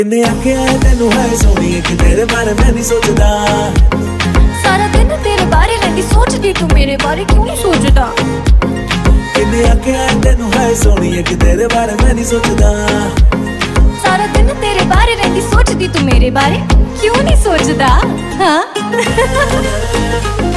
किन्ने आखिया तेनू है सोनी कि तेरे बारे मैं नहीं सोचदा। सारा दिन तेरे बारे रहती सोचदी, तू मेरे बारे क्यों नहीं सोचदा। किन्ने आखिया तेनू है सोनी कि तेरे बारे मैं नहीं सोचदा। सारा दिन तेरे बारे रहती सोचदी, तू मेरे बारे क्यों नहीं सोचदा। हाँ